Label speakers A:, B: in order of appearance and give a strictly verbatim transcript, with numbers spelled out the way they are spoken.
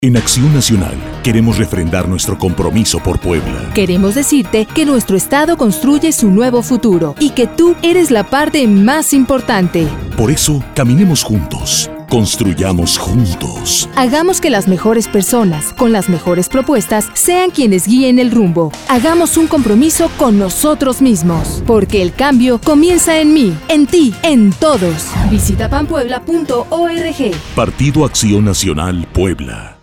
A: En Acción Nacional, queremos refrendar nuestro compromiso por Puebla.
B: Queremos decirte que nuestro Estado construye su nuevo futuro y que tú eres la parte más importante.
A: Por eso, caminemos juntos, construyamos juntos.
B: Hagamos que las mejores personas, con las mejores propuestas, sean quienes guíen el rumbo. Hagamos un compromiso con nosotros mismos, porque el cambio comienza en mí, en ti, en todos. Visita pan puebla punto org.
A: Partido Acción Nacional Puebla.